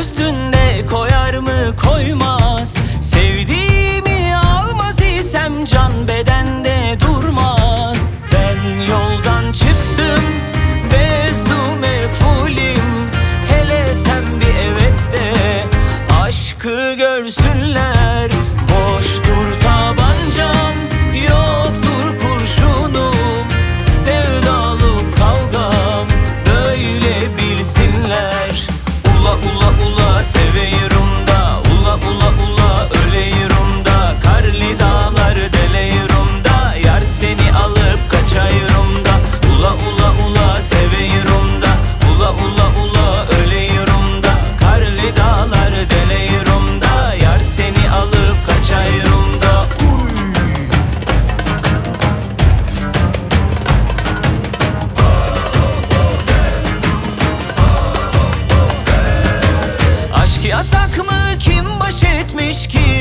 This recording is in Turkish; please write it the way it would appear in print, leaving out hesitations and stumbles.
üstünde koyar mı koymaz. Sevdiğimi almaz isem can bedende durmaz. Ben yoldan çıktım bezdu mefulim. Hele sen bir evet de aşkı görsünler. Boştur tabancam, yoktur kurşunum. Sevdalı kavgam böyle bilsinler. Ula ula ula seveyirim da, ula ula ula öleyim da. Karlı dağlar deleyim da, yar seni alıp kaçayım da. Ula ula ula seveyirim da, ula ula ula öleyim da. Karlı dağlar deleyim da, yar seni alıp kaçayım da. Aşk yasak mı, kim baş etmiş ki